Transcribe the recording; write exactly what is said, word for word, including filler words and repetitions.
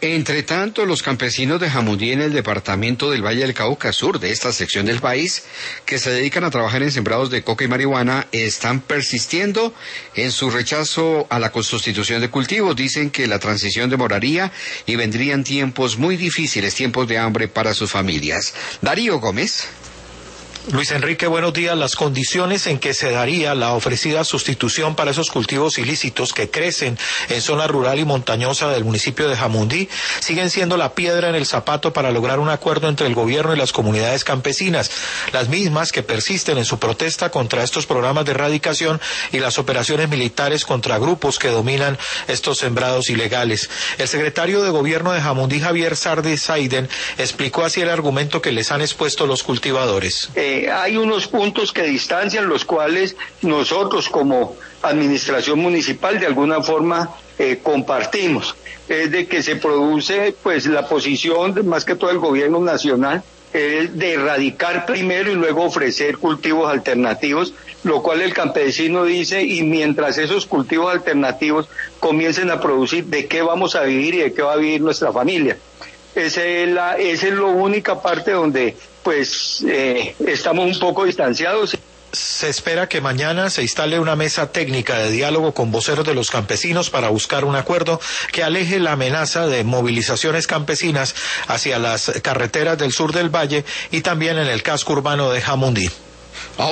Entre tanto, los campesinos de Jamundí en el departamento del Valle del Cauca Sur, de esta sección del país, que se dedican a trabajar en sembrados de coca y marihuana, están persistiendo en su rechazo a la sustitución de cultivos. Dicen que la transición demoraría y vendrían tiempos muy difíciles, tiempos de hambre para sus familias. Darío Gómez. Luis Enrique, buenos días. Las condiciones en que se daría la ofrecida sustitución para esos cultivos ilícitos que crecen en zona rural y montañosa del municipio de Jamundí siguen siendo la piedra en el zapato para lograr un acuerdo entre el gobierno y las comunidades campesinas, las mismas que persisten en su protesta contra estos programas de erradicación y las operaciones militares contra grupos que dominan estos sembrados ilegales. El secretario de Gobierno de Jamundí, Javier Sardi Saiden, explicó así el argumento que les han expuesto los cultivadores. Eh, hay unos puntos que distancian, los cuales nosotros como administración municipal de alguna forma eh, compartimos. Es de que se produce pues la posición de, más que todo el gobierno nacional, eh, de erradicar primero y luego ofrecer cultivos alternativos, lo cual el campesino dice, y mientras esos cultivos alternativos comiencen a producir, ¿de qué vamos a vivir y de qué va a vivir nuestra familia? Esa es la, esa es la única parte donde pues eh, estamos un poco distanciados. Se espera que mañana se instale una mesa técnica de diálogo con voceros de los campesinos para buscar un acuerdo que aleje la amenaza de movilizaciones campesinas hacia las carreteras del sur del valle y también en el casco urbano de Jamundí.